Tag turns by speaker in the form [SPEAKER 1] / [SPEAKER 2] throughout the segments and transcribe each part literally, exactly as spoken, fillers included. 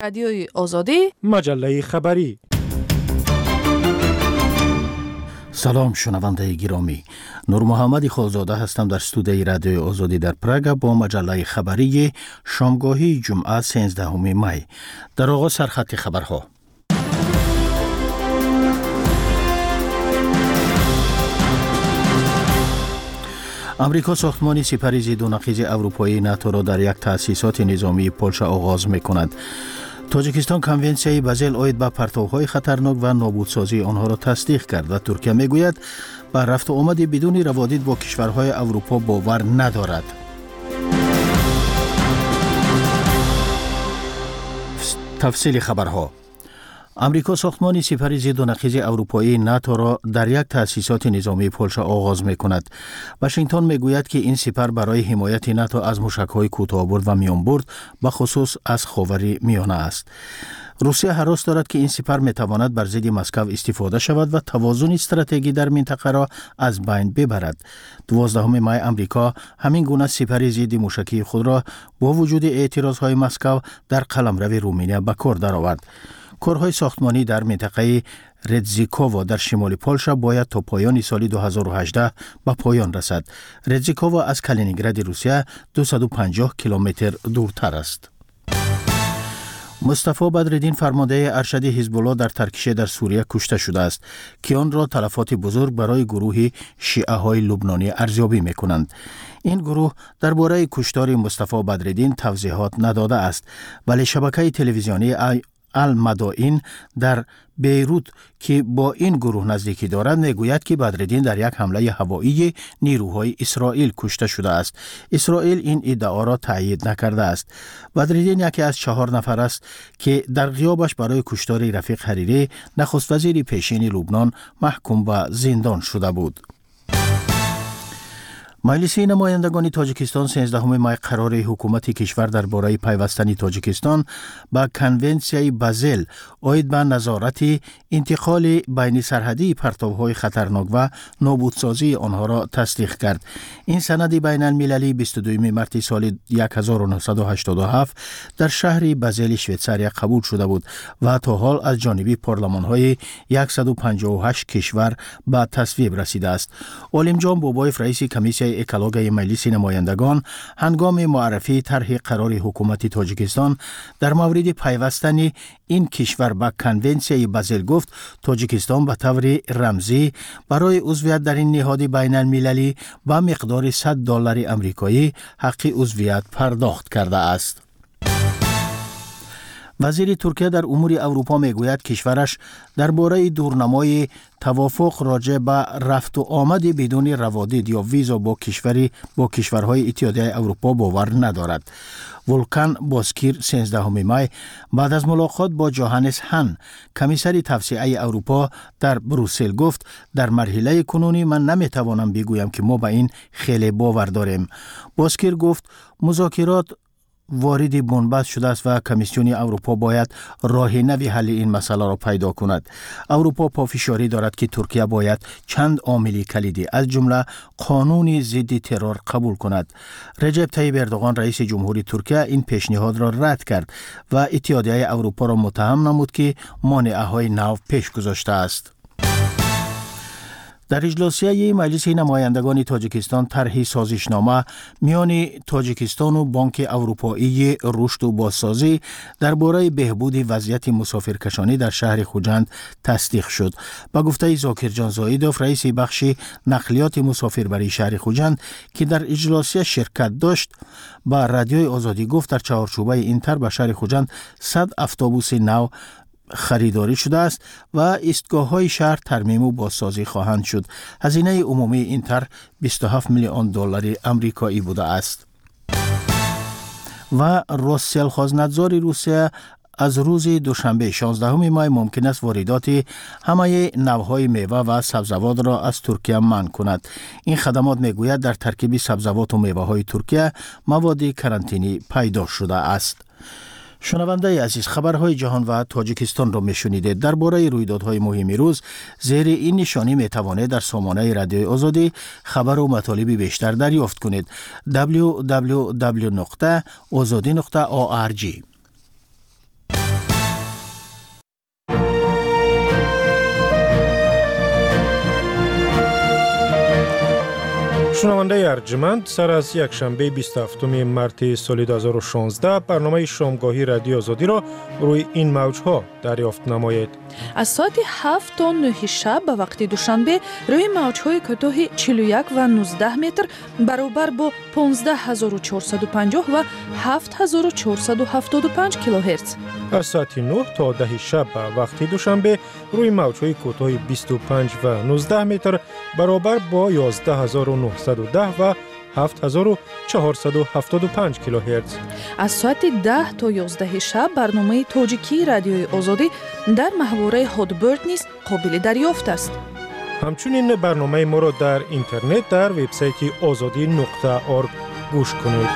[SPEAKER 1] رادیوی آزادی،
[SPEAKER 2] مجله خبری.
[SPEAKER 3] سلام شنونده گرامی، نور محمد خالزاده هستم در استودیوی رادیوی آزادی در پراگ با مجله خبری شامگاهی جمعه سیزدهم می. در آغاز سرخط خبرها. امریکا ساختمان سپر ضدنقیض اروپایی ناتو را در یک تأسیسات نظامی پولشا آغاز می‌کند. تاجیکستان کنونسیای بازل اوید به پرتوهای خطرناک و نابودسازی آنها را تصدیق کرد و ترکیه میگوید به رفت و آمد بدون روادید با کشورهای اروپا باور ندارد. تفصیل خبرها. امریکا ساختمان سپر ضدنقیض اروپایی ناتو را در یک تأسیسات نظامی پولشا آغاز می‌کند. واشنگتن میگوید که این سپر برای حمایت ناتو از موشک‌های کوتاه‌برد و میانبرد به خصوص از خاور میانه است. روسیه هراس دارد که این سپر میتواند بر ضد مسکو استفاده شود و توازن استراتژی در منطقه را از بین ببرد. دوازدهم می امریکا همین گونه سپر ضد موشکی خود را با وجود اعتراض‌های مسکو در قلمرو رومانیا به کار درآورد. کارهای ساختمانی در منطقه رزیکووا در شمال پولشا باید تا پایان سال دو هزار و هجده به پایان رسد. رزیکووا از کالینینگراد روسیه دویست و پنجاه کیلومتر دورتر است. مصطفی بدرالدین فرمانده ارشد حزب الله در ترکیه در سوریه کشته شده است که آن را تلفات بزرگ برای گروه شیعه های لبنانی ارزیابی می‌کنند. این گروه درباره کشتار مصطفی بدرالدین توضیحات نداده است، ولی شبکه تلویزیونی المدائن در بیروت که با این گروه نزدیکی دارد میگوید که بدرالدین در یک حمله هوایی نیروهای اسرائیل کشته شده است. اسرائیل این ادعا را تایید نکرده است. بدرالدین یکی از چهار نفر است که در غیابش برای کشتار رفیق حریری نخست وزیر پیشین لبنان محکوم به زندان شده بود. مجلس نمایندگان تاجیکستان سیزدهم می قرار حکومت کشور درباره پیوستن تاجیکستان به کنونسیای بازل اوید به نظارت انتقال بین سرحدی پرتوهای خطرناک و نابودسازی آنها را تصدیق کرد. این سند بین المللی بیست و دوم مارس سال هزار و نهصد و هشتاد و هفت در شهر بازل شویتزاریا قبول شده بود و تا حال از جانب پارلمان‌های صد و پنجاه و هشت کشور به تصویب رسیده است. عالم جان بابایف رئیس کمیسیون اکولوژی مجلس نمایندگان هنگام معرفی طرح قرار حکومت تاجیکستان در مورد پیوستن این کشور به کنونسیای بازل گفت تاجیکستان به طور رمزی برای عضویت در این نهاد بین المللی با مقدار صد دلار آمریکایی حق عضویت پرداخت کرده است. وزیر ترکیه در امور اروپا میگوید کشورش درباره دورنمای توافق راجع به رفت و آمد بدون روادید یا ویزا با کشوری با کشورهای اتحادیه اروپا باور ندارد. ولکان باسکیر سیزدهم می بعد از ملاقات با جوهانس هان کمیسر توسعه اروپا در بروسل گفت در مرحله کنونی من نمیتوانم بگویم که ما به این خیلی باور داریم. باسکیر گفت مذاکرات وارد بنبست شده است و کمیسیون اروپا باید راه نوی حل این مسئله را پیدا کند. اروپا پافشاری دارد که ترکیه باید چند عامل کلیدی از جمله قانون ضد ترور قبول کند. رجب طیب اردوغان رئیس جمهوری ترکیه این پیشنهاد را رد کرد و اتحادیه اروپا را متهم نمود که مانعه‌های نو پیش گذاشته است. در اجلاسیه مجلس نمایندگان تاجیکستان طرح سازشنامه میان تاجیکستان و بانک اروپایی رشد و بازسازی درباره بهبود وضعیت مسافرکشانی در شهر خوجند تصدیق شد. با گفته ذاکرجان زایدوف رئیس بخش نقلیات مسافربری شهر خوجند که در اجلاسیه شرکت داشت با رادیوی آزادی گفت در چهارچوبه این طرح به شهر خوجند صد اتوبوس نو خریداری شده است و ایستگاه‌های شهر ترمیم و بازسازی خواهند شد. هزینه عمومی این طرح بیست و هفت میلیون دلار آمریکایی بوده است. و روسیالخوازنتزار روسیه از روز دوشنبه شانزدهم می ممکن است واردات همه نوهای میوه و سبزیجات را از ترکیه منع کند. این خدمات میگوید در ترکیب سبزیجات و میوه های ترکیه مواد کرانتینی پیدا شده است. شنونده عزیز خبرهای جهان و تاجیکستان را میشنیده. درباره رویدادهای مهم روز زیر این نشانی میتوانید در سامانه رادیوی آزادی خبر و مطالب بیشتر دریافت کنید. دبلیو دبلیو دبلیو نقطه آزادی نقطه او آر جی
[SPEAKER 1] شنونده ارجمند، سر از یک شنبه بیست و هفتم مارس سال دو هزار و شانزده برنامه شامگاهی رادیو آزادی را روی این موجها دریافت نمایید.
[SPEAKER 2] از ساعت هفت تا نه شب به وقت دوشنبه روی موجهای کوتاه چهل و یک و نوزده متر برابر با پانزده هزار و چهارصد و پنجاه و هفت هزار و چهارصد و هفتاد و پنج کیلوهرتز.
[SPEAKER 1] از ساعت نه تا ده شب به وقت دوشنبه روی موجهای کوتاه بیست و پنج و نوزده متر برابر با یازده هزار و نهصد و ده و هفت هزار و چهارصد و هفتاد و پنج کیلوهرتز.
[SPEAKER 2] از ساعت ده تا یازده شب برنامه تاجیکی رادیوی آزادی در محوره هادبرد نیز قابل دریافت است.
[SPEAKER 1] همچنین برنامه ما را در اینترنت در وبسایت آزادی نقطه اورگ گوش کنید.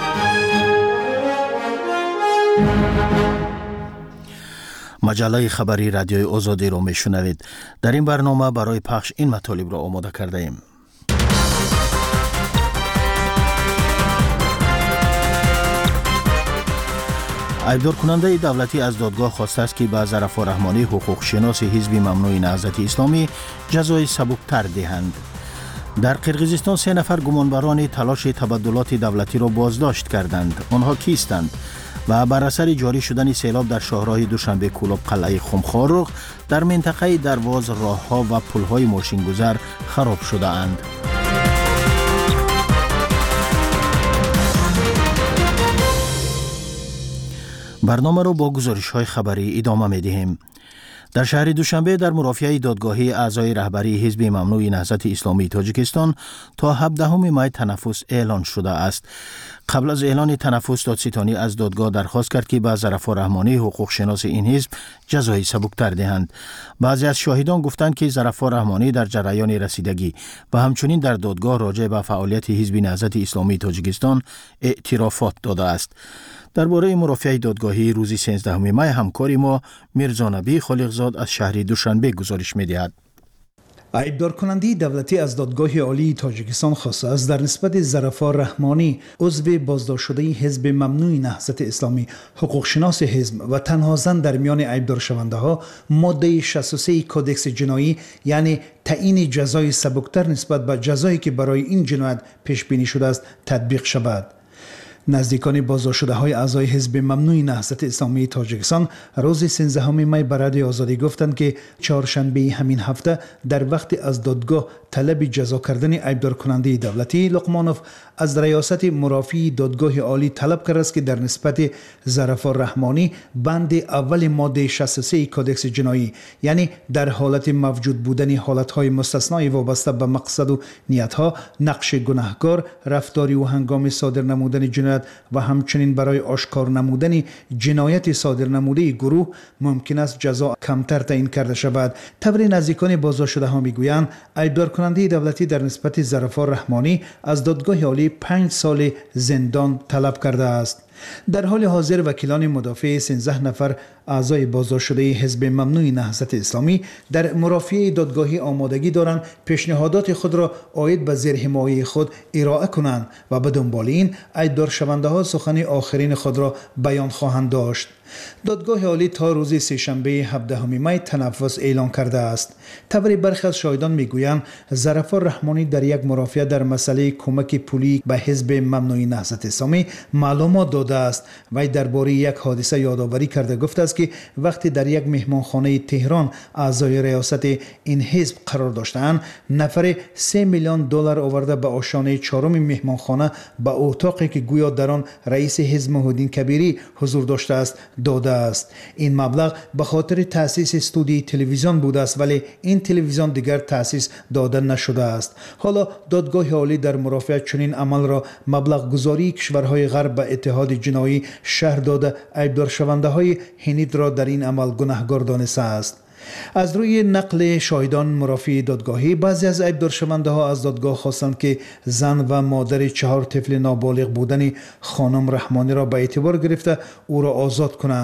[SPEAKER 3] مجله خبری رادیوی آزادی را میشنوید. در این برنامه برای پخش این مطالب را آماده کرده ایم. عیبدار کننده دولتی از دادگاه خواسته است که به ظرفا رحمانی حقوق شناس حزب ممنوع نهضت اسلامی جزای سبکتر دهند. در قرقیزستان سه نفر گمانبران تلاش تبدلات دولتی را بازداشت کردند. آنها کیستند؟ و بر اثر جاری شدن سیلاب در شاهراه دوشنبه کولاب قلعه خمخارق در منطقه درواز راهها و پلهای ماشینگذر خراب شده اند. برنامه را با گزارش‌های خبری ادامه می‌دهیم. در شهر دوشنبه در مرافعه دادگاهی اعضای رهبری حزب ممنوع نهضت اسلامی تاجیکستان تا هفدهم می تنفس اعلان شده است. قبل از اعلان تنفس دادستانی از دادگاه درخواست کرد که به ظرفا رحمانی حقوق شناس این حزب جزای سبکتر دهند. بعضی از شاهدان گفتند که ظرفا رحمانی در جریان رسیدگی و همچنین در دادگاه راجع به فعالیت حزب نهضت اسلامی تاجیکستان اعترافات داده است. درباره مرافعه دادگاهی روز سیزدهم می همکاری ما میرزا نبی خالقزاد از شهر دوشنبه گزارش می‌دهد.
[SPEAKER 4] عیبدار کننده دولتی از دادگاه عالی تاجیکستان خواسته است در نسبت ظرفا رحمانی عضو بازداشت شده حزب ممنوع نهضت اسلامی حقوق شناس حزب و تنها زن در میان عیبدار شونده ها ماده شصت و سه کودکس جنایی یعنی تعیین جزای سبکتر نسبت به جزایی که برای این جنایت پیش بینی شده است تطبیق شود. نزدیکان بازداشت شده های اعضای حزب ممنوع نهضت اسلامی تاجیکستان روز سیزدهم می به رادیو آزادی گفتند که چهارشنبه همین هفته در وقت از دادگاه طلب جزا کردن عیبدار کننده دولتی لقمانوف از ریاست مرافعه دادگاه عالی طلب کرده است که در نسبت ظرفا رحمانی بند اول ماده شصت و سه کودکس جنایی یعنی در حالت موجود بودن حالتهای مستثنای وابسته به مقصد و نیتها نقش گناهکار رفتاری و هنگام صادر نمودن جنایت و همچنین برای آشکار نمودن جنایت صادر نموده گروه ممکن است جزا کمتر تعیین کرده شود. طبری نزدیکان بازداشت شده ها میگویند عیبدار کننده دولتی در نسبت ظرفا رحمانی از دادگاه عالی پنج سال زندان طلب کرده است. در حال حاضر وکیلان مدافع سیزده نفر اعضای بازداشت شده حزب ممنوع نهضت اسلامی در مرافعه دادگاهی آمادگی دارند پیشنهادات خود را عاید به زیر حمایه خود ارائه کنند و به دنبال این عیبدار شونده ها سخن آخرین خود را بیان خواهند داشت. دادگاه عالی تا روز سه‌شنبه هفدهم می تنفس اعلان کرده است. طبری برخی از شاهدان میگویند ظرفا رحمانی در یک مرافعه در مسئله کمک پولی به حزب ممنوع نهضت اسلامی معلومات داده است. وی درباره یک حادثه یادآوری کرده گفته است که وقتی در یک مهمانخانه تهران اعضای ریاست این حزب قرار داشتند نفر سه میلیون دلار آورده به آشیانه چهارم مهمانخانه به اتاقی که گویا در آن رئیس حزب محمدالدین کبیری حضور داشته است داده است. این مبلغ به خاطر تأسیس استودیوی تلویزیون بوده است ولی این تلویزیون دیگر تأسیس داده نشده است. حالا دادگاه عالی در مرافعه چنین عمل را مبلغ گذاری کشورهای غرب به اتحاد جنایی شهر داده عیبدار شونده های هنید را در این عمل گناهکار دانسته است. از روی نقل شاهدان مرافعه دادگاهی بعضی از عیبدار شونده ها از دادگاه خواستند که زن و مادر چهار طفل نابالغ بودن خانم رحمانی را به اعتبار گرفته او را آزاد کنند.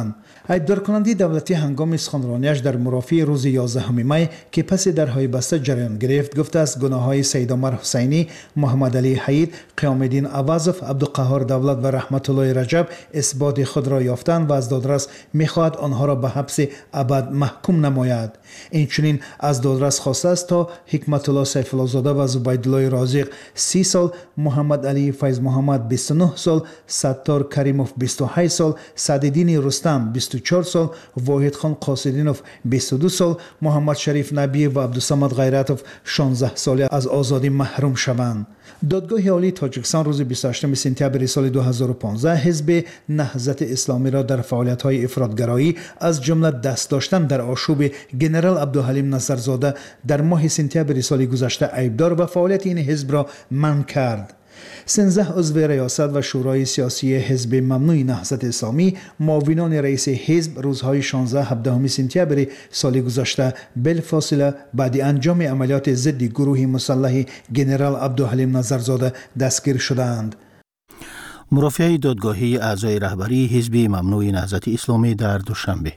[SPEAKER 4] ایبدار کننده دولتی هنگام سخنرانیش در مرافعه روز یازدهم می که پس درهای بسته جریان گرفت گفته است گناههای سید عمر حسینی، محمد علی حید، قیام الدین عوضف، عبدالقهار دولت و رحمت الله رجب اثبات خود را یافتند و از دادرس میخواهد آنها را به حبس ابد محکوم نماید. اینچنین از دادرس خواسته است تا حکمت الله سیف الله زاده و زبیدالله رازق سی سال، محمد علی فیض محمد بیست و نه سال، ستار کریموف بیست و هشت سال، سعدالدین رستم بیست و چهار سال، واحد خان قاصدینوف بیست و دو سال، محمد شریف نبی و عبدالصمد غیرتوف شانزده سال از آزادی محروم شوند. دادگاه عالی تاجیکستان روز بیست و هشتم سپتامبر سال دو هزار و پانزده حزب نهضت اسلامی را در فعالیت‌های افراطگرایی از جمله دست داشتن در آشوب ژنرال عبدالحلیم نصرزاده در ماه سپتامبر سال گذشته ایبدار و فعالیت این حزب را منع کرد. سیزده عضو ریاست و شورای سیاسی حزب ممنوع نهضت اسلامی معاونان رئیس حزب روزهای شانزده و هفدهم سپتامبر سال گذشته بلافاصله بعد انجام عملیات ضد گروه مسلح ژنرال عبدالحلیم نصرزاده دستگیر شدند.
[SPEAKER 3] مرافعه دادگاهی اعضای رهبری حزب ممنوع نهضت اسلامی در دوشنبه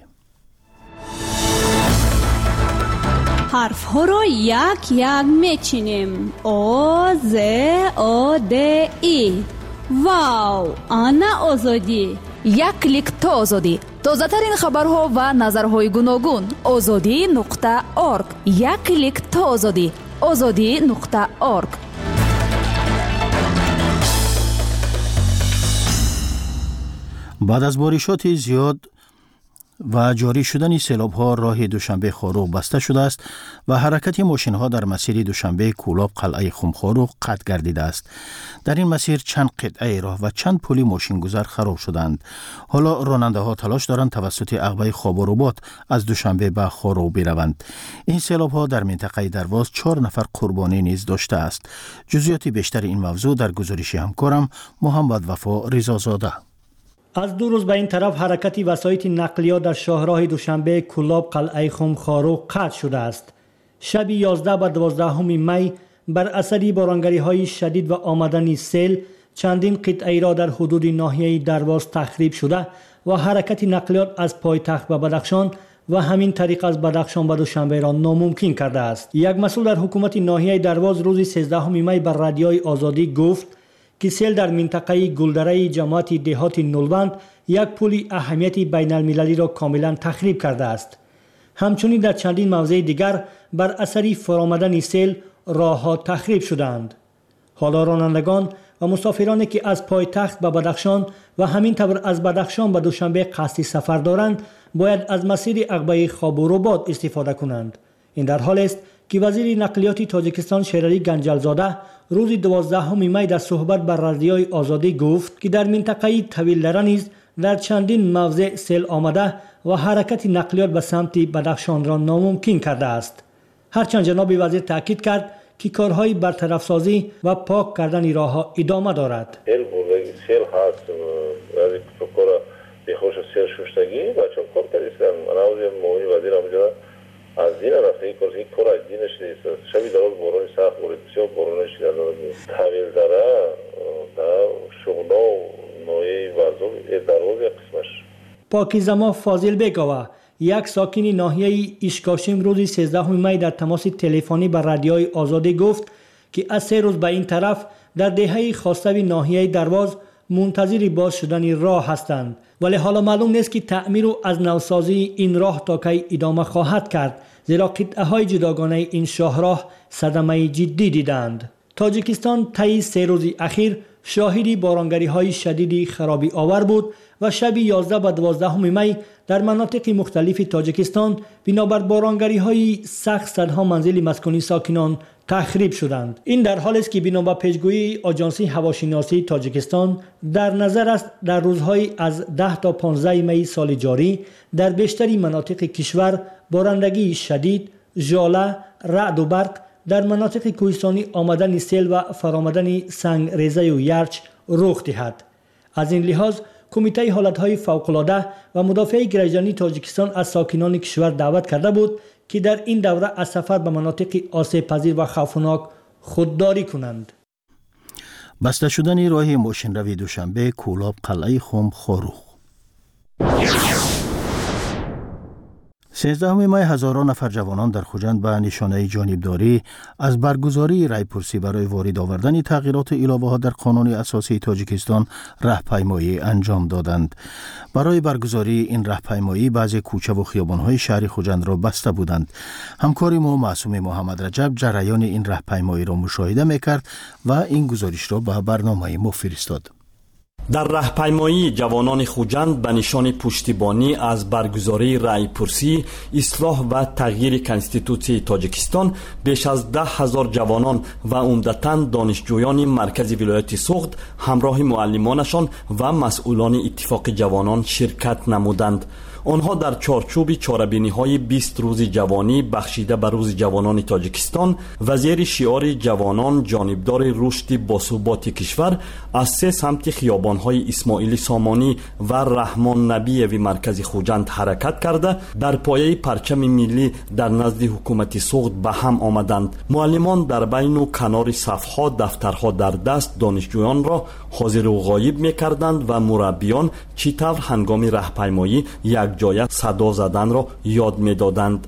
[SPEAKER 5] حرف ها رو یک یک میچینیم. او ز او د ای. واو، آنا آزادی.
[SPEAKER 2] یک کلیک تا آزادی. تازه ترین خبرها و نظرهای گوناگون. آزادی نقطه اورگ. یک کلیک تا آزادی. آزادی نقطه اورگ.
[SPEAKER 3] بعد از بارشات زیاد و جاری شدن سیلاب‌ها راه دوشنبه خاروق بسته شده است و حرکت ماشین‌ها در مسیر دوشنبه کولاب قلعه خمخاروق قطع گردیده است. در این مسیر چند قطعه راه و چند پلی ماشین‌گذر خراب شدند. حالا راننده‌ها تلاش دارند توسط عقبه خواب‌ورباط از دوشنبه به خاروق بروند. این سیلاب‌ها در منطقه درواز چهار نفر قربانی نیز داشته است. جزئیات بیشتر این موضوع در گزارش همکارم محمد وفا رضازاده.
[SPEAKER 6] از دو روز به این طرف حرکت وسایط نقلیات در شاهراه دوشنبه کولاب قلعه خمخاروق قطع شده است. شب یازده و دوازده می بر اثر بارانگری‌های شدید و آمدن سیل چندین قطعه را در حدود ناحیه درواز تخریب شده و حرکت نقلیات از پایتخت به بدخشان و همین طریق از بدخشان به دوشنبه را ناممکن کرده است. یک مسئول در حکومت ناحیه درواز روز سیزده می بر رادیوی آزادی گفت که سیل در منطقه گلدره جماعت دهات نولبند یک پل اهمیت بین المللی را کاملا تخریب کرده است. همچنین در چندین موضع دیگر بر اثر فرآمدن سیل راه‌ها تخریب شدند. حالا رانندگان و مسافرانی که از پایتخت به بدخشان و همین طور از بدخشان به دوشنبه قصد سفر دارند باید از مسیر عقبه خواب‌ورباط استفاده کنند. این در حال است که وزیر نقلیات تاجیکستان شیرعلی گنجلزاده روز دوازدهم می در صحبت بر رادیوی آزادی گفت که در منطقه طویل‌دره نیز در چندین موضع سیل آمده و حرکت نقلیات به سمت بدخشان را ناممکن کرده است. هرچند جناب وزیر تاکید کرد که کارهای برطرف سازی و پاک کردن راه‌ها ادامه دارد.
[SPEAKER 7] سیل سیل هست ولی کورا بخوش سیل شوشتگی و چون کار کردن مناوی موی وزیر آمده از دین رفته کارزی کورا دینش نیست. شبی دراز باران سخت بود بسیار بارانش در طویل داره در شغلا نوعی وضع دراز قسمش.
[SPEAKER 6] پاکیزما فاضل بگاوه یک ساکن ناحیه اشکاشم روز سیزده می در تماس تلفنی با رادیوی آزادی گفت که از سه روز به این طرف در دهه خاصوی ناحیه درواز منتظر باز شدن راه هستند، ولی حالا معلوم نیست که تعمیر و از نوسازی این راه تا کی ادامه خواهد کرد، زیرا قطعه های جداگانه این شاهراه صدمه جدی دیدند. تاجیکستان طی سه روز اخیر شاهدی بارانگری های شدید خرابی آور بود و شب یازده و دوازده می در مناطق مختلف تاجیکستان بنابر بارانگری های سخت صدها منزل مسکونی ساکنان تخریب شدند. این در حالی است که بنابر پیشگویی آژانس هواشناسی تاجیکستان در نظر است در روزهای از ده تا پانزده می سال جاری در بیشتری مناطق کشور بارندگی شدید، ژاله، رعد و برق، در مناطق کوهستانی آمدن سیل و فرآمدن سنگریزه و یرچ رخ دهد. از این لحاظ کمیته حالتهای فوق‌العاده و مدافع گریجانی تاجیکستان از ساکنان کشور دعوت کرده بود که در این دوره از سفر به مناطق آسیب پذیر و خوفناک خودداری کنند.
[SPEAKER 3] بسته شدن راه ماشین روی دوشنبه کولاب قلعه خمخاروق. سیزدهم مای هزاران نفر جوانان در خوجند به نشانه جانبداری از برگزاری رایپرسی برای وارد آوردن تغییرات و علاوه ها در قانون اساسی تاجیکستان راهپیمایی انجام دادند. برای برگزاری این راهپیمایی بعضی کوچه و خیابان‌های شهر خوجند را بسته بودند. همکار ما معصوم محمد رجب جریان این راهپیمایی را مشاهده می‌کرد و این گزارش را به برنامه ما فرستاد.
[SPEAKER 8] در راهپیمایی جوانان خوجند به نشان پشتیبانی از برگزاری رایپرسی اصلاح و تغییر کنستیتوسی تاجیکستان بیش از ده هزار جوانان و عمدتاً دانشجویان مرکز ولایت سوخت همراه معلمانشان و مسئولان اتفاق جوانان شرکت نمودند. آنها در چارچوب چاره‌بینی‌های بیست روز جوانی بخشیده به روز جوانان تاجیکستان و زیر شعار جوانان جانبدار رشد باثبات کشور از سه سمت خیابان‌های اسماعیل سامانی و رحمان نبیوی مرکز خوجند حرکت کرده در پایه پرچم ملی در نزد حکومت سوخت به هم آمدند. معلمان در بین و کنار صف‌ها دفترها در دست دانشجویان را حاضر و غایب می‌کردند و مربیان چطور هنگام راهپیمایی یک جای صدا زدن را یاد می‌دادند.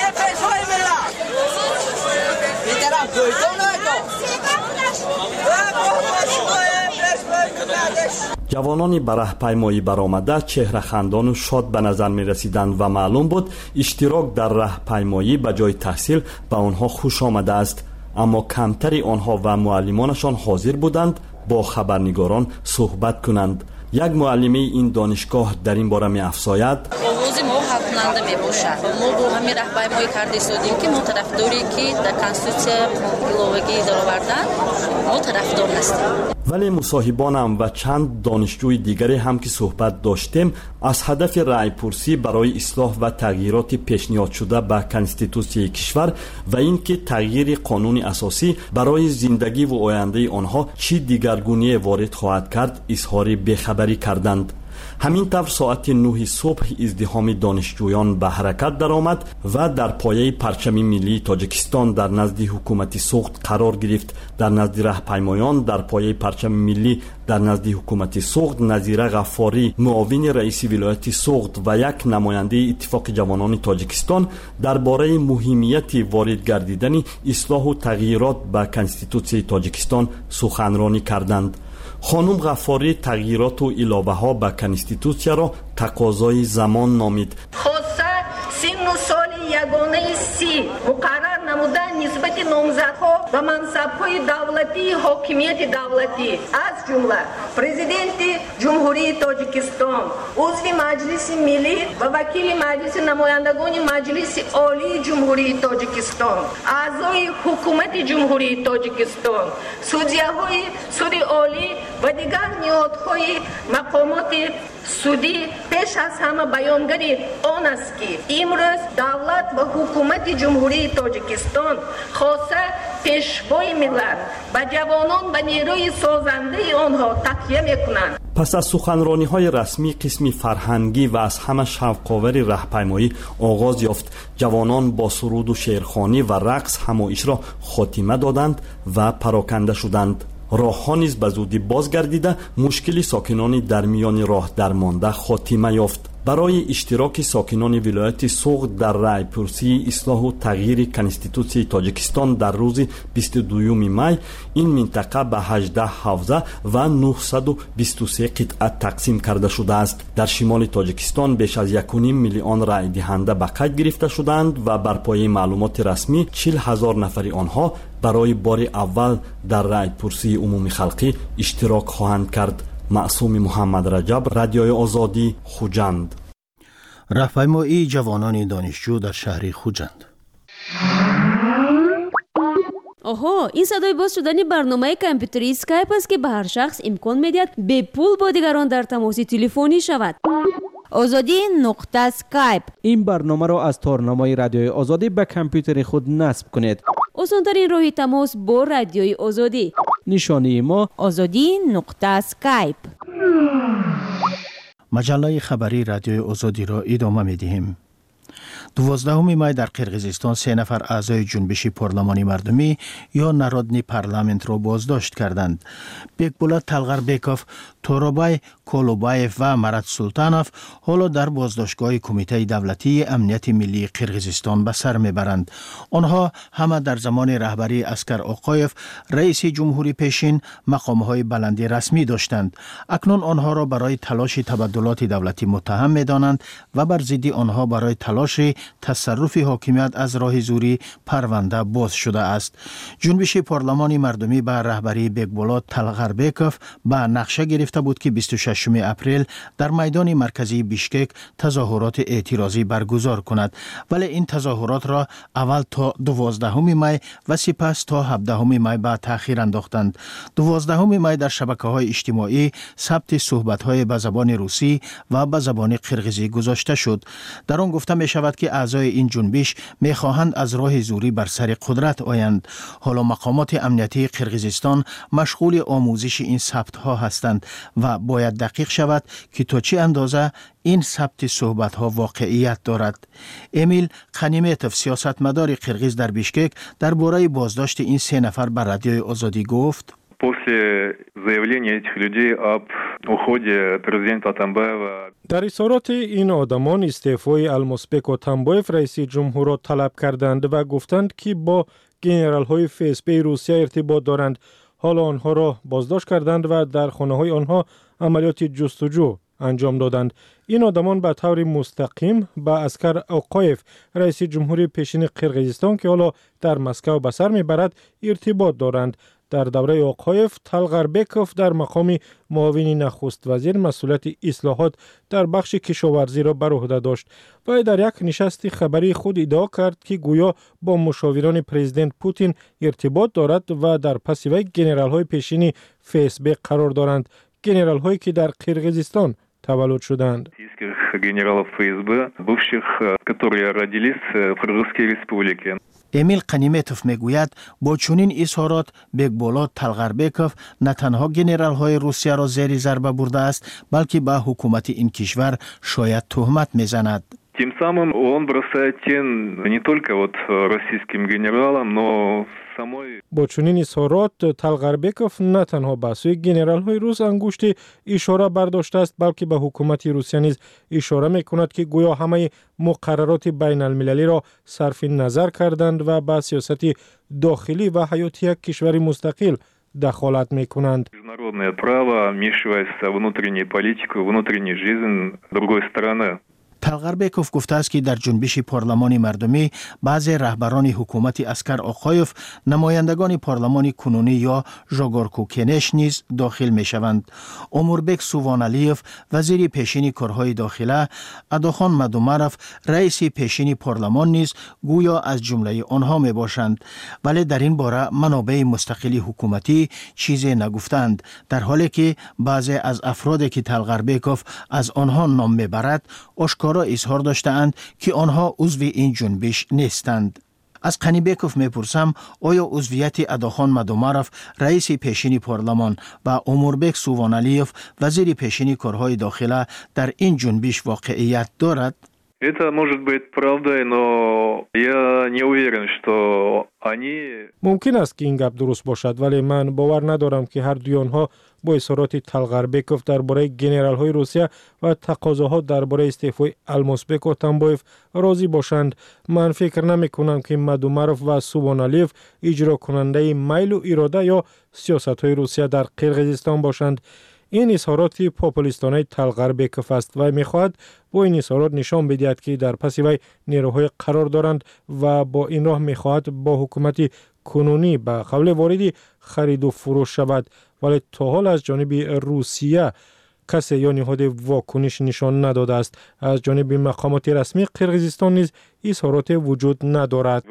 [SPEAKER 8] جوانانی به راهپیمایی برآمده چهره خندان و شاد به نظر می رسیدند و معلوم بود اشتراک در راهپیمایی به جای تحصیل به آنها خوش آمده است. اما کمتری آنها و معلمانشان حاضر بودند با خبرنگاران صحبت کنند. یک معلمه این دانشگاه در این باره می افزاید:
[SPEAKER 9] آغاز ما حقننده می باشد. ما با همین راهپیمایی کرده استادیم که ما طرفداری که در کنستیتوسی ایلاوگی در آوردن ما طرفدار هستیم.
[SPEAKER 8] ولی مصاحبانم و چند دانشجوی دیگری هم که صحبت داشتیم از هدف رایپرسی برای اصلاح و تغییرات پیشنهاد شده به کنستیتوسی کشور و اینکه تغییر قانون اساسی برای زندگی و آینده آنها چی دیگرگونی وارد خواهد کرد اظهار بیخبری کردند. همین طور ساعت نه صبح ازدحام دانشجویان به حرکت درآمد و در پایه پرچم ملی تاجیکستان در نزد حکومت سوخت قرار گرفت. در نزد راهپیمایان در پایه پرچم ملی در نزد حکومت سوخت نظیره غفاری معاون رئیس ولایت سوخت و یک نماینده اتفاق جوانان تاجیکستان درباره مهمیت وارد گردیدن اصلاح و تغییرات به کنستیتوسی تاجیکستان سخنرانی کردند. خانم غفاری تغییرات و علاوه ها به کنستیتوسیا را تقاضای زمان نامید.
[SPEAKER 10] خاصه سن و سال یگانه سی مقرر نمودن نسبت نامزدها و منصب‌های دولتی حاکمیت دولتی از جمله پرزیدنت جمهوری تاجیکستان، عضو مجلس ملی و وکیل مجلس نمایندگان مجلس عالی جمهوری تاجیکستان، اعضای حکومت جمهوری تاجیکستان، سودیه‌های سود عالی و دیگر نهادهای مقامات سودی پیش از همه بیانگر آن است که امروز دولت و حکومت جمهوری تاجیکستان خاصه پیشوای ملت به جوانان و نیروی سازنده آنها تکیه میکنند.
[SPEAKER 8] پس از سخنرانی‌های رسمی قسم فرهنگی و از همه شوق‌آور راهپیمایی آغاز یافت. جوانان با سرود و شعرخوانی و رقص همایش را خاتمه دادند و پراکنده شدند. راه ها نیز به زودی بازگردیده مشکل ساکنان در میان راه درمانده خاتمه یافت. برای اشتراک ساکنان ولایت سوخت در رایپرسی اصلاح و تغییر کنستیتوسی تاجیکستان در روز بیست و دوم می این منطقه به هجده حوزه و نهصد و بیست و سه قطعه تقسیم کرده شده است. در شمال تاجیکستان بیش از یک و نیم میلیون رای دهنده به قید گرفته شدند و بر پایه معلومات رسمی چهل هزار نفر آنها برای بار اول در رایپرسی عمومی خلقی اشتراک خواهند کرد. معصوم محمد رجب، رادیوی آزادی، خوجند.
[SPEAKER 3] راهپیمایی جوانان دانشجو در شهر خوجند.
[SPEAKER 11] آها، این صدای باز شدن برنامه کامپیوتری اسکایپ است که به هر شخص امکان میدهد به پول با دیگران در تماس تلفنی شود. آزادی نقطه اسکایپ.
[SPEAKER 12] این برنامه را از تارنمای رادیوی آزادی به کامپیوتر خود نصب کنید.
[SPEAKER 11] آسان‌ترین راه تماس با رادیوی آزادی.
[SPEAKER 12] نشانی ما
[SPEAKER 11] آزادی نقطه اسکایپ.
[SPEAKER 3] مجله خبری رادیوی آزادی را ادامه می‌دهیم. دوازدهم می در قرقیزستان سه نفر اعضای جنبش پارلمانی مردمی یا نارودنی پارلمنت را بازداشت کردند. بیکبولات تلغر بیکوف تورابای کولوبایف و مراد سلطانوف حالا در بازداشتگاه کمیته دولتی امنیت ملی قرقیزستان به سر میبرند. آنها همه در زمان رهبری اسکر آقایف رئیس جمهوری پیشین مقامهای بلندی رسمی داشتند. اکنون آنها را برای تلاش تبدلات دولتی متهم می‌دانند و بر ضد آنها برای تلاش تصرف حاکمیت از راه زوری پرونده باز شده است. جنبش پارلمانی مردمی به رهبری بیگبولات تلغربیکوف به نقشه گرفته بود که بیست و ششم اپریل در میدان مرکزی بیشکک تظاهرات اعتراضی برگزار کند، ولی این تظاهرات را اول تا دوازدهم می و سپس تا هفدهم می به تأخیر انداختند. دوازدهم می در شبکه‌های اجتماعی ثبت صحبت‌های به زبان روسی و به زبان قرغیزی گذاشته شد. در آن گفته می شود که اعضای این جنبش می خواهند از راه زوری بر سر قدرت آیند. حالا مقامات امنیتی قرغیزستان مشغول آموزش این ثبت‌ها هستند و باید دقیق شود که تا چه اندازه این ثبت صحبت‌ها واقعیت دارد. امیل قنیمتوف سیاستمدار قرغیز در بیشکک درباره بازداشت این سه نفر بر رادیوی آزادی گفت:
[SPEAKER 13] После заявления этих людей об уходе президента Атамбаева
[SPEAKER 1] در اظهارات این آدمان استعفای المسبک و تنبایف رئیس جمهور را طلب کردند و گفتند که با گنرال های اف اس بی روسیه ارتباط دارند. حالا آنها را بازداشت کردند و در خانه های آنها عملیات جستجو انجام دادند. این آدمان به طور مستقیم با اسکر آقایف رئیس جمهوری پیشین قرقیزستان که حالا در مسکو به سر میبرد ارتباط دارند. در دوره آقایف تلغربیکوف در مقام معاون نخست وزیر مسئولیت اصلاحات در بخش کشاورزی را بر عهده داشت و در یک نشست خبری خود ادعا کرد که گویا با مشاوران پرزیدنت پوتین ارتباط دارد و در پس وی گنرال های پیشین اف اس بی قرار دارند، گنرال هایی که در قرقیزستان تولد شدند.
[SPEAKER 13] генералов эф эс бэ, бывших, которые родились в Кыргызской республике.
[SPEAKER 3] امیل قنیمتوف میگوید با چنین اظهارات بیگبولات تلغربیکوف نه تنها گنرال های روسیه را زیر ضربه برده است، بلکه به حکومت این کشور شاید تهمت میزند.
[SPEAKER 13] Тем самым он бросает тень не только вот российским генералам, но самой.
[SPEAKER 1] با چنین اظهارات تلغربیکوف نه تنها به سوی گنرال های روس انگشت اشاره برداشته است، بلکه به حکومت روسیه نیز اشاره میکند که گویا همه مقررات بین المللی را صرف نظر کردند و به سیاست داخلی و حیاتی یک کشور مستقل دخالت میکنند.
[SPEAKER 13] Международное право вмешивается в внутреннюю политику, внутреннюю жизнь другой страны.
[SPEAKER 3] تلغربیکوف گفته است که در جنبش پارلمانی مردمی بعضی رهبران حکومت اسکر آقایف نمایندگان پارلمان کنونی یا ژاگورکو کنش نیز داخل می شوند. اموربک سووانالیف وزیر پیشین کارهای داخله، اداخان مدومروف رئیس پیشین پارلمان نیز گویا از جمله آنها می باشند، ولی در این باره منابع مستقلی حکومتی چیزی نگفتند، در حالی که بعضی از افرادی که تلغربیکوف از آنها نام می برد آشکار را اظهار داشتند که آنها عضو این جنبش نیستند. از قنیبیکوف میپرسم آیا عضویت اداخان مدومروف رئیس پیشین پارلمان و اموربک سووانالیف وزیر پیشین کارهای داخله در این جنبش واقعیت دارد؟
[SPEAKER 13] Это может быть правдой, но я не уверен, что они.
[SPEAKER 1] ممکن است که این گپ درست باشد، ولی من باور ندارم که هر دوی آنها با اظهارات تلغربیکوف درباره گنرال های روسیه و تقاضاها درباره استعفای المسبک و تنبایف راضی باشند. من فکر نمی کنم که مدومروف و سووانالیف اجرا کننده میل و اراده یا سیاست های روسیه در قرقیزستان باشند. این اظهارات پاپولیستانه تلغربیکوف است و میخواهد با این اظهارات نشان بدهد که در پس وی نیروهای قرار دارند و با این راه میخواهد با حکومت کنونی به قول واردی خرید و فروش شود، ولی تا حال از جانب روسیه کسی یا نهاد واکنش نشان نداده است. از جانب مقامات رسمی قرقیزستان نیز اظهارات وجود ندارد.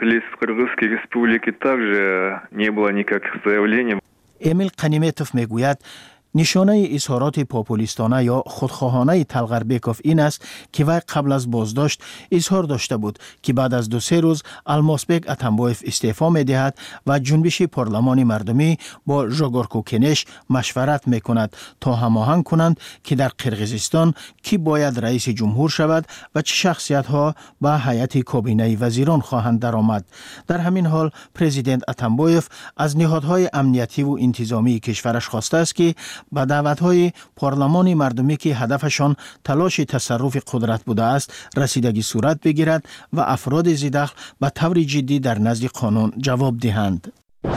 [SPEAKER 3] امیل قنیمتوف میگوید نشانه اظهارات پاپولیستانه یا خودخواهانه تلغربیکوف این است که وی قبل از بازداشت اظهار داشته بود که بعد از دو سه روز الماسبک اتنبایف استعفا می دهد و جنبش پارلمان مردمی با ژاگورکو کنش مشورت می کند تا هماهنگ کنند که در قرقیزستان کی باید رئیس جمهور شود و چه شخصیت ها به هیئت کابینه وزیران خواهند درآمد. در همین حال پرزیدنت اتنبایف از نهادهای امنیتی و انتظامی کشورش خواسته است که با دعوت‌های پارلمان مردمی که هدفشان تلاش تصرف قدرت بوده است رسیدگی صورت بگیرد و افراد ذی‌دخل به طور جدی در نزد قانون جواب دهند.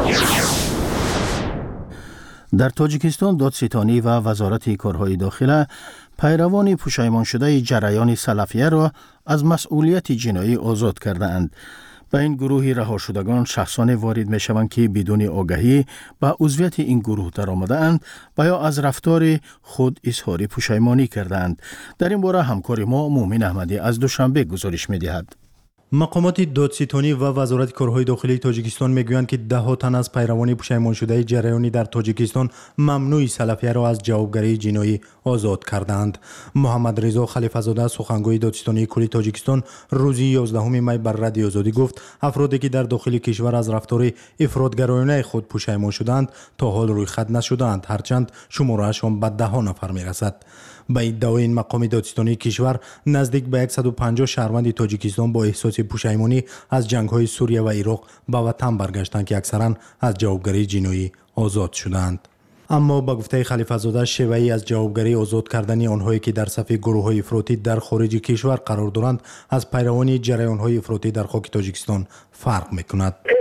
[SPEAKER 3] در تاجیکستان دادستانی و وزارت کارهای داخله پیروان پشیمان شده جریان سلفیه را از مسئولیت جنایی آزاد کرده‌اند. به این گروه رها شدگان شخصان وارد می شوند که بدون آگاهی به عضویت این گروه در آمده اند و یا از رفتار خود اظهار پشیمانی کردند. در این باره همکار ما مومن احمدی از دوشنبه گزارش می دهد.
[SPEAKER 14] مقامات دادستانی و وزارت کارهای داخلی تاجیکستان میگویند که ده ها تن از پیروان پشیمان شده جریانی در تاجیکستان ممنوع سلفیه را از جوابگری جنایی آزاد کردند. محمد رضا خلیفه زاده سخنگوی دادستانی کلی تاجیکستان روز یازدهم می بر رادیو آزادی گفت افرادی که در داخل کشور از رفتار افراطگرایانه خود پشیمان شدند تا حال روی خط نشدند، هرچند شماره‌شان به ده ها نفر میرسد. با ادعای این مقام دادستانی کشور نزدیک به صد و پنجاه شهروند تاجیکستان با احساس پشیمانی از جنگ‌های سوریه و عراق به وطن برگشتند که اکثرا از جوابگری جنایی آزاد شدند. اما با گفته خلیفه زاده شیوه‌ای از جوابگری آزاد کردن آنهایی که در صف گروه‌های افراطی در خارج کشور قرار دارند از پیروان جریان‌های افراطی در خاک تاجیکستان فرق می‌کند.
[SPEAKER 15] پیش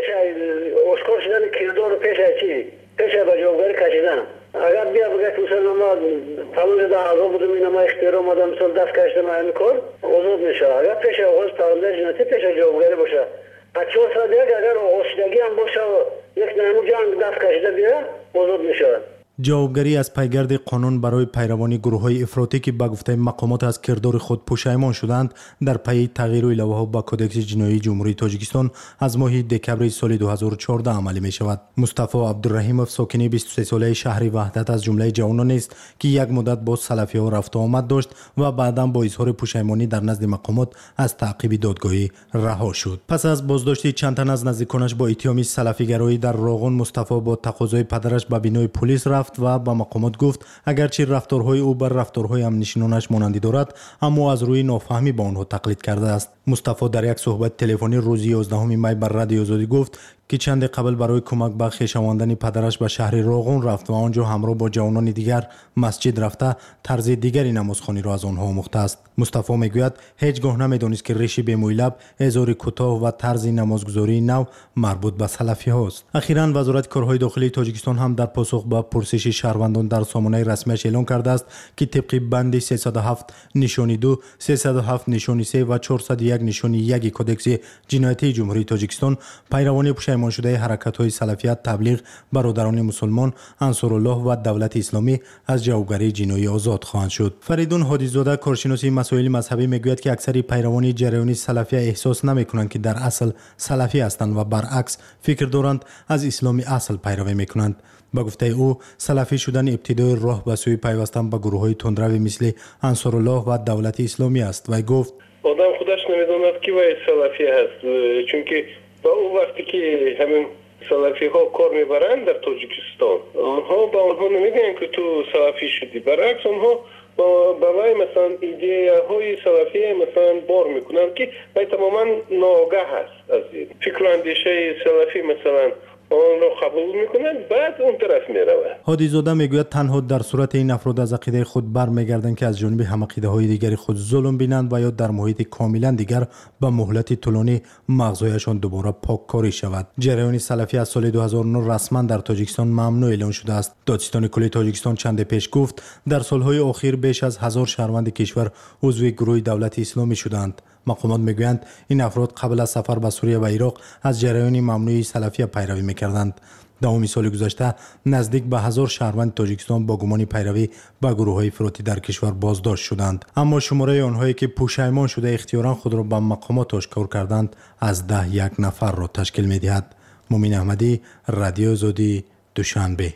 [SPEAKER 15] اشکال شدن کردار پیش چی؟ پیش به جوابگری کشیدن. اگر بیا بگه که مثلا ما تمام ده آزاد بودم این ما اختیار آمدم مثلا دست کشیدم این کار آزاد میشه. اگر پیش آغاز تولد جنتی پیش جوابگری باشه. چهار سال دیگه اگر آغازشدگی هم باشه یک نمو جنگ دست کشیده بیا آزاد میشه.
[SPEAKER 14] جوابگری از پیگرد قانون برای پیروان گروه‌های افراطی که به گفته مقامات از کردار خود پشیمان شدند در پی تغییر الهه‌ها با کدکس جنایی جمهوری تاجیکستان از ماه دکبر سال دو هزار و چهارده عملی می شود. مصطفی عبدالرحیمov ساکن بیست و سه ساله شهر وحدت از جمله جوانان است که یک مدت با سلفی‌ها رفت و آمد داشت و بعداً با اظهار پشیمانی در نزد مقامات از تعقیب دادگاهی رها شد. پس از بازداشت چند تن از نزدیکانش با اتهام سلفی‌گرایی در راغون، مصطفی با تقاضای پدرش به بینای پلیس رفت و با مقامات گفت اگرچه رفتارهای او بر رفتارهای همنشینانش مانندی دارد اما از روی نافهمی با آنها تقلید کرده است. مصطفی در یک صحبت تلفنی روز یازدهم می بر رادیو آزادی گفت که چند قبل برای کمک به خویشاوندن پدرش به شهر راغون رفت و آنجا همراه با جوانان دیگر مسجد رفته طرز دیگری نمازخوانی را از آنها آموخته است. مصطفی میگوید هیچگاه نمیدانست که ریش به مویلب، اظهار کوتاه و طرز نمازگذاری نو مربوط به سلفی هاست. اخیراً وزارت کارهای داخلی تاجیکستان هم در پاسخ به پرسش شهروندان در سامانه رسمیش اعلام کرده است که طبق بند سیصد و هفت نشانی دو، سیصد و هفت نشانی سه و چهارصد و یک نشانی یک کدکس جنایتی جمهوری تاجیکستان پیروان پشیمان شده حرکت‌های سلفیت، تبلیغ، برادران مسلمان، انصارالله و دولت اسلامی از جوابگری جنایی آزاد خواهند شد. فریدون هادی‌زاده کارشناس مسائل مذهبی میگوید که اکثر پیروان جریان سلفیه احساس نمی‌کنند که در اصل سلفی هستند و برعکس فکر دارند از اسلامی اصل پیروی می‌کنند. با گفته او سلفی شدن ابتدای راه به سوی پیوستن به گروه‌های تندروی مثل انصارالله و دولت اسلامی است و گفت
[SPEAKER 16] آدم خودش نمی‌داند که وای سلفی هست، چون که با اون وقتی که همین سلفی ها کار میبرند در تاجیکستان آنها با آنها نمیگن که تو سلفی شدی، برعکس آنها با برای مثلا ایده های سلفی مثلا بار میکنند که باید تماما ناآگاه هست از این فکر اندیشه سلفی مثلا آن را قبول میکنند بعد اون طرف میرود.
[SPEAKER 14] هادی‌زاده میگوید تنها در صورت این افراد از عقیده خود برمیگردند که از جانب هم عقیده های دیگری خود ظلم بینند و یا در محیط کاملا دیگر به مهلت طولانی مغزایشان دوباره پاککاری شود. جریان سلفی از سال دو هزار و نه رسما در تاجیکستان ممنوع اعلام شده است. دادستان کلی تاجیکستان چند پیش گفت در سالهای اخیر بیش از هزار شهروند کشور عضو گروه دولت اسلامی شدند. مقامات میگویند این افراد قبل از سفر به سوریه و عراق از جریان ممنوع سلفی پیروی میکردند. دهم سال گذشته نزدیک به هزار شهروند تاجیکستان با گمان پیروی به گروه‌های افراطی در کشور بازداشت شدند، اما شماره آنهایی که پشیمان شده اختیاراً خود را به مقامات آشکار کردند از ده یک نفر را تشکیل می‌دهد. مومن احمدی، رادیو آزادی، دوشنبه.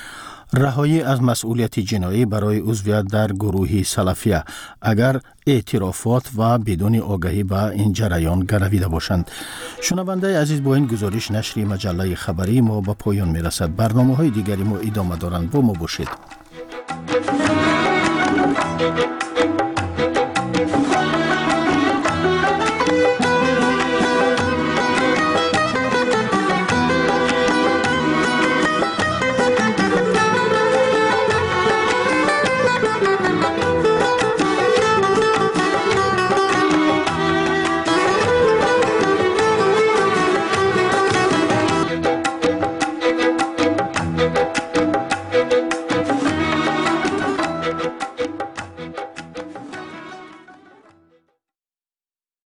[SPEAKER 3] رهایی از مسئولیت جنایی برای عضویت در گروه سلفیه اگر اعترافات و بدون آگاهی به این جریان گرویده باشند. شنونده عزیز، با این گزارش نشر مجله خبری ما به پایان میرسد. برنامه های دیگری ما ادامه دارند. با ما باشید.